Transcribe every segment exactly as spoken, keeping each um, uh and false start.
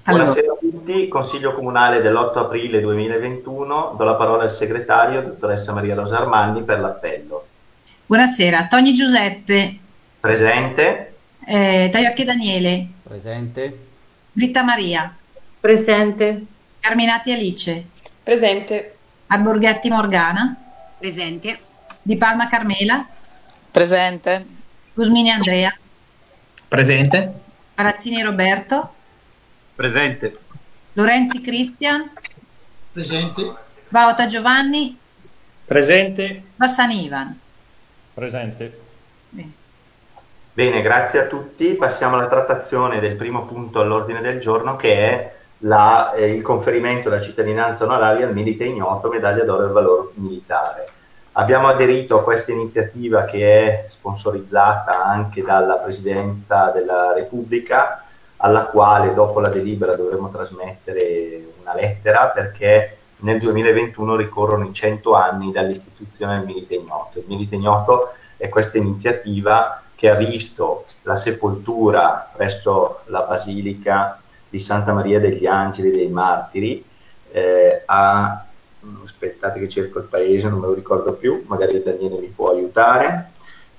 Allora, Buonasera a tutti, Consiglio Comunale dell'otto aprile duemilaventuno, do la parola al segretario, dottoressa Maria Rosa Armandi, per l'appello. buonasera. Toni Giuseppe, Presente? eh, Taiocchi Daniele, Presente. Britta Maria, Presente. Carminati Alice, Presente. Alborghetti Morgana, Presente. Di Palma Carmela, Presente. Gusmini Andrea, Presente. Parazzini Roberto, Presente. Lorenzi Cristian, Presente. Valota Giovanni, Presente. Bassani Ivan. Presente. Bene. Bene, grazie a tutti. Passiamo alla trattazione del primo punto all'ordine del giorno, che è la, eh, il conferimento della cittadinanza onoraria al milite ignoto, medaglia d'oro del valor militare. Abbiamo aderito a questa iniziativa che è sponsorizzata anche dalla Presidenza della Repubblica, alla quale dopo la delibera dovremo trasmettere una lettera, perché nel duemilaventuno ricorrono i cento anni dall'istituzione del milite ignoto. Il milite ignoto è questa iniziativa che ha visto la sepoltura presso la Basilica di Santa Maria degli Angeli dei Martiri eh, a, aspettate che cerco il paese, non me lo ricordo più, magari Daniele mi può aiutare,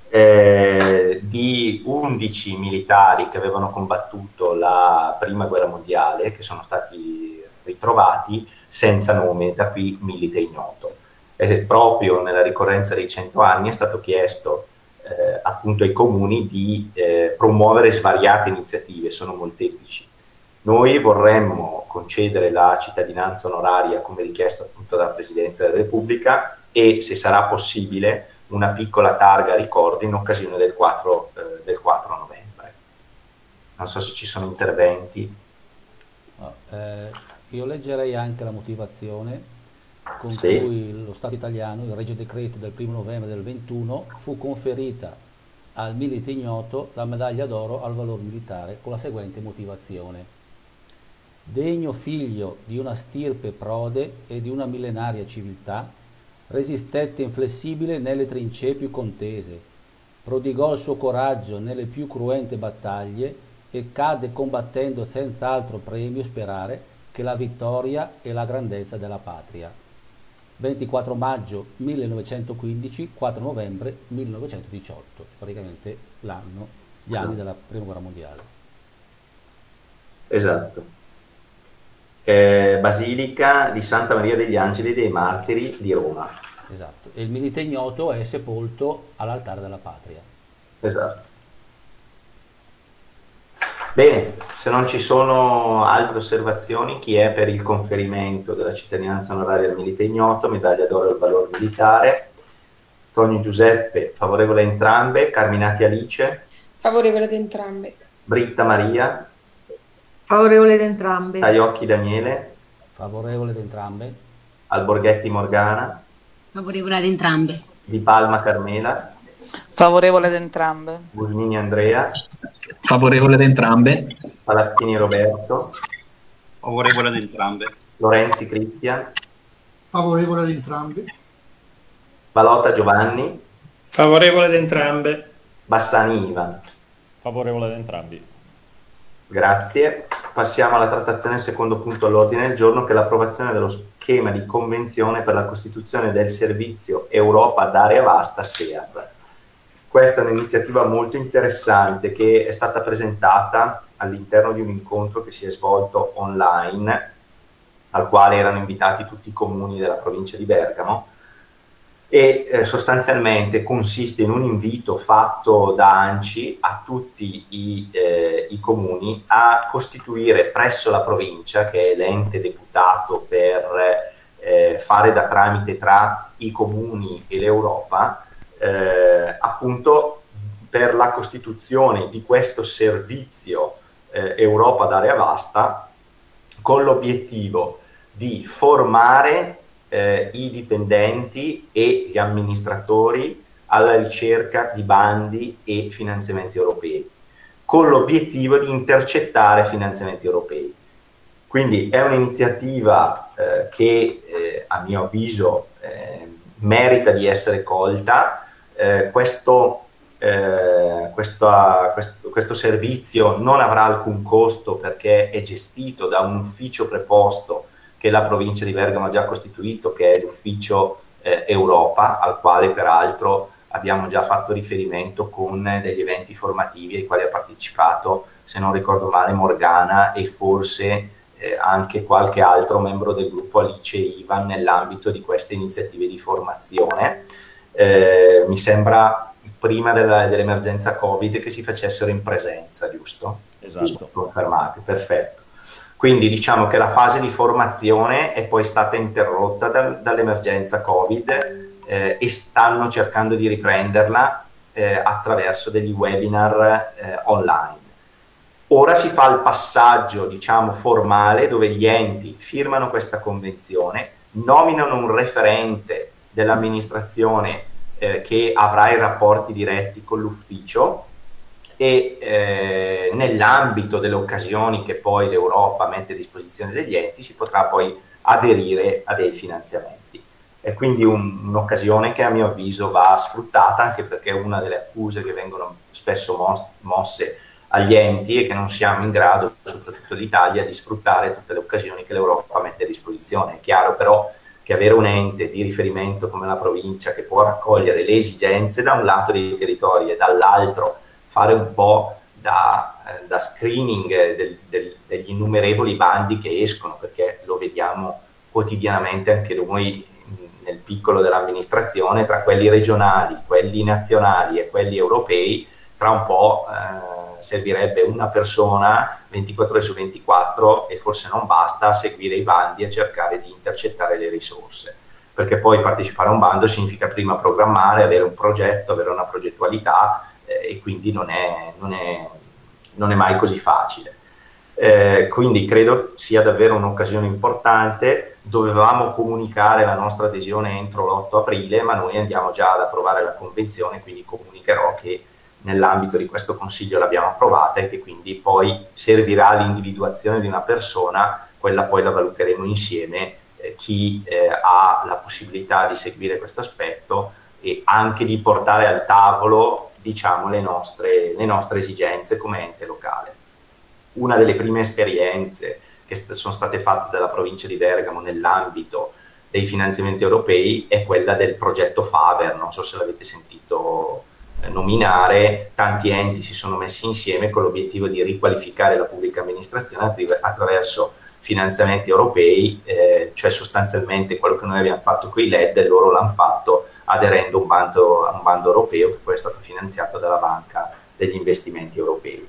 eh, di undici militari che avevano combattuto la prima guerra mondiale, che sono stati ritrovati senza nome, da qui milite ignoto. E proprio nella ricorrenza dei cento anni è stato chiesto eh, appunto ai comuni di eh, promuovere svariate iniziative, sono molteplici. Noi vorremmo concedere la cittadinanza onoraria come richiesto appunto dalla Presidenza della Repubblica e, se sarà possibile, una piccola targa ricordo in occasione del quattro, eh, del quattro novembre. Non so se ci sono interventi. No, eh, io leggerei anche la motivazione con Sì. cui lo Stato italiano, il Regio Decreto del primo novembre del ventuno, fu conferita al milite ignoto la medaglia d'oro al valor militare con la seguente motivazione: degno figlio di una stirpe prode e di una millenaria civiltà, resistette inflessibile nelle trincee più contese, prodigò il suo coraggio nelle più cruente battaglie e cadde combattendo senza altro premio sperare che la vittoria e la grandezza della patria. ventiquattro maggio millenovecentoquindici, quattro novembre millenovecentodiciotto, praticamente l'anno, gli anni della prima guerra mondiale. Esatto. Eh, Basilica di Santa Maria degli Angeli dei Martiri di Roma. Esatto. E il milite ignoto è sepolto all'altare della patria. Esatto. Bene, se non ci sono altre osservazioni, chi è per il conferimento della cittadinanza onoraria al milite ignoto, medaglia d'oro al valor militare? Toni Giuseppe, favorevole a entrambe. Carminati Alice? Favorevole ad entrambe. Britta Maria? Favorevole ad entrambe. Taiocchi Daniele? Favorevole ad entrambe. Alborghetti Morgana? Favorevole ad entrambe. Di Palma Carmela? Favorevole ad entrambe. Gusmini Andrea? Favorevole ad entrambe. Palazzini Roberto? Favorevole ad entrambe. Lorenzi Cristian? Favorevole ad entrambe. Valota Giovanni? Favorevole ad entrambe. Bassani Ivan? Favorevole ad entrambi. Grazie. Passiamo alla trattazione del secondo punto all'ordine del giorno, che è l'approvazione dello schema di convenzione per la costituzione del servizio Europa ad area vasta S E A V. Questa è un'iniziativa molto interessante che è stata presentata all'interno di un incontro che si è svolto online, al quale erano invitati tutti i comuni della provincia di Bergamo, e eh, sostanzialmente consiste in un invito fatto da ANCI a tutti i, eh, i comuni a costituire presso la provincia, che è l'ente deputato per eh, fare da tramite tra i comuni e l'Europa, eh, appunto per la costituzione di questo servizio eh, Europa ad area vasta, con l'obiettivo di formare Eh, i dipendenti e gli amministratori alla ricerca di bandi e finanziamenti europei, con l'obiettivo di intercettare finanziamenti europei. Quindi è un'iniziativa eh, che eh, a mio avviso eh, merita di essere colta. Eh, questo eh, questa, questo, questo servizio non avrà alcun costo perché è gestito da un ufficio preposto che la provincia di Bergamo ha già costituito, che è l'ufficio eh, Europa, al quale peraltro abbiamo già fatto riferimento con degli eventi formativi ai quali ha partecipato, se non ricordo male, Morgana e forse eh, anche qualche altro membro del gruppo Alice e Ivan nell'ambito di queste iniziative di formazione. Eh, mi sembra prima della, dell'emergenza Covid che si facessero in presenza, giusto? Esatto. Confermate, perfetto. Quindi diciamo che la fase di formazione è poi stata interrotta dal, dall'emergenza Covid eh, e stanno cercando di riprenderla eh, attraverso degli webinar eh, online. Ora si fa il passaggio, diciamo, formale, dove gli enti firmano questa convenzione, nominano un referente dell'amministrazione eh, che avrà i rapporti diretti con l'ufficio e eh, nell'ambito delle occasioni che poi l'Europa mette a disposizione degli enti si potrà poi aderire a dei finanziamenti. È quindi un, un'occasione che a mio avviso va sfruttata, anche perché una delle accuse che vengono spesso mos- mosse agli enti è che non siamo in grado, soprattutto l'Italia, di sfruttare tutte le occasioni che l'Europa mette a disposizione. È chiaro però che avere un ente di riferimento come la provincia che può raccogliere le esigenze da un lato dei territori e dall'altro fare un po' da, eh, da screening del, del, degli innumerevoli bandi che escono, perché lo vediamo quotidianamente anche noi nel piccolo dell'amministrazione, tra quelli regionali, quelli nazionali e quelli europei, tra un po' eh, servirebbe una persona ventiquattro ore su ventiquattro e forse non basta a seguire i bandi e a cercare di intercettare le risorse, perché poi partecipare a un bando significa prima programmare, avere un progetto, avere una progettualità eh, e quindi non è, non è, non è mai così facile. Eh, quindi credo sia davvero un'occasione importante. Dovevamo comunicare la nostra adesione entro l'otto aprile, ma noi andiamo già ad approvare la convenzione, quindi comunicherò che nell'ambito di questo consiglio l'abbiamo approvata e che quindi poi servirà l'individuazione di una persona, quella poi la valuteremo insieme, eh, chi eh, ha la possibilità di seguire questo aspetto e anche di portare al tavolo, diciamo, le nostre, le nostre esigenze come ente locale. Una delle prime esperienze che st- sono state fatte dalla provincia di Bergamo nell'ambito dei finanziamenti europei è quella del progetto Faber, non so se l'avete sentito eh, nominare. Tanti enti si sono messi insieme con l'obiettivo di riqualificare la pubblica amministrazione attra- attraverso finanziamenti europei, eh, cioè sostanzialmente quello che noi abbiamo fatto con i L E D, loro l'hanno fatto aderendo a un bando, a un bando europeo che poi è stato finanziato dalla Banca degli Investimenti Europei.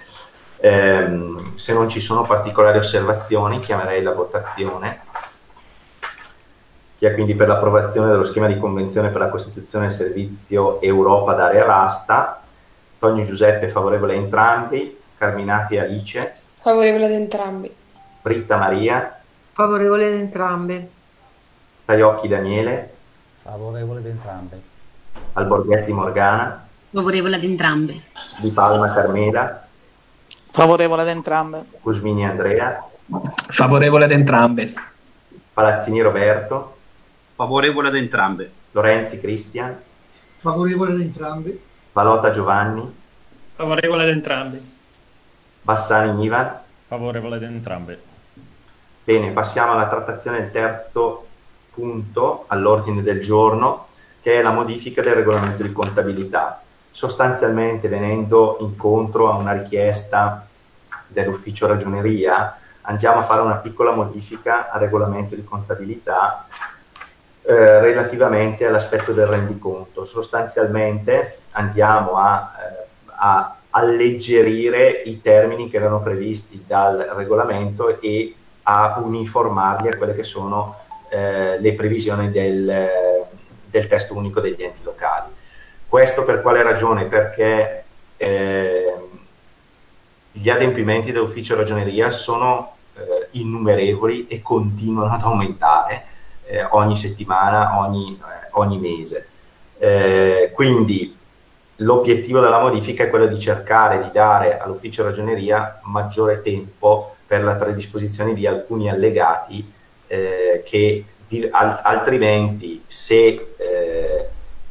Eh, se non ci sono particolari osservazioni, chiamerei la votazione. Chi è quindi per l'approvazione dello schema di convenzione per la costituzione del servizio Europa d'area vasta? Tonio Giuseppe favorevole a entrambi. Carminati Alice. Favorevole ad entrambi. Britta Maria. Favorevole ad entrambe. Taiocchi Daniele. Favorevole ad entrambe. Alborghetti Morgana. Favorevole ad entrambe. Di Palma Carmela. Favorevole ad entrambe. Cusmini Andrea. Favorevole ad entrambe. Palazzini Roberto. Favorevole ad entrambe. Lorenzi Cristian. Favorevole ad entrambe. Valota Giovanni. Favorevole ad entrambi. Bassani Ivan. Favorevole ad entrambe. Bene, passiamo alla trattazione del terzo punto all'ordine del giorno, che è la modifica del regolamento di contabilità. Sostanzialmente, venendo incontro a una richiesta dell'ufficio ragioneria, andiamo a fare una piccola modifica al regolamento di contabilità eh, relativamente all'aspetto del rendiconto. Sostanzialmente andiamo a, eh, a alleggerire i termini che erano previsti dal regolamento e a uniformarli a quelle che sono eh, le previsioni del, del testo unico degli enti locali. Questo per quale ragione? Perché eh, gli adempimenti dell'ufficio ragioneria sono eh, innumerevoli e continuano ad aumentare eh, ogni settimana, ogni, eh, ogni mese. Eh, quindi l'obiettivo della modifica è quello di cercare di dare all'ufficio ragioneria maggiore tempo per la predisposizione di alcuni allegati eh, che di, al, altrimenti se, eh,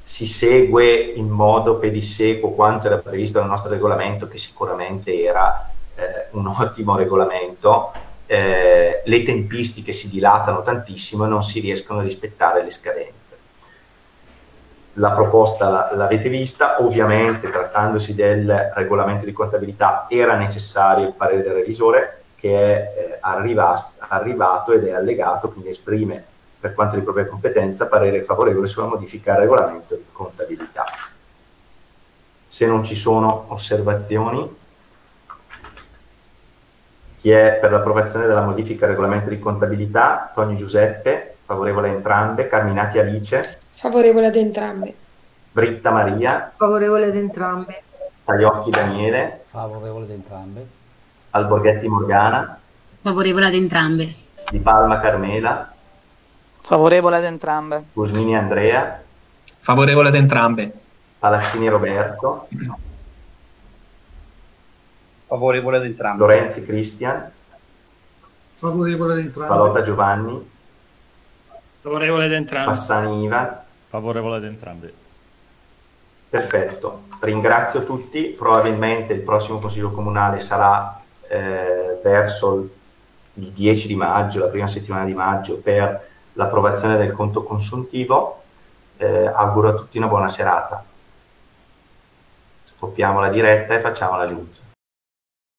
si segue in modo pedissequo quanto era previsto dal nostro regolamento, che sicuramente era eh, un ottimo regolamento, eh, le tempistiche si dilatano tantissimo e non si riescono a rispettare le scadenze. La proposta l'avete vista, ovviamente trattandosi del regolamento di contabilità era necessario il parere del revisore, che è eh, arriva, arrivato ed è allegato, quindi esprime per quanto di propria competenza parere favorevole sulla modifica al regolamento di contabilità. Se non ci sono osservazioni, chi è per l'approvazione della modifica al regolamento di contabilità? Tonio Giuseppe, favorevole a entrambe. Carminati Alice, Favorevole ad entrambe. Britta Maria, Favorevole ad entrambe. Tagliocchi Daniele, Favorevole ad entrambe. Alborghetti Morgana, Favorevole ad entrambe. Di Palma Carmela, Favorevole ad entrambe. Gusmini Andrea, Favorevole ad entrambe. Palazzini Roberto, Favorevole ad entrambe. Lorenzi Cristian, Favorevole ad entrambe. Pallotta Giovanni, Favorevole ad entrambe. Passani Ivan. Favorevole ad entrambe. Perfetto, ringrazio tutti. Probabilmente il prossimo Consiglio Comunale sarà eh, verso il dieci di maggio, la prima settimana di maggio, per l'approvazione del conto consuntivo. Eh, auguro a tutti una buona serata. Stoppiamo la diretta e facciamo la giunta.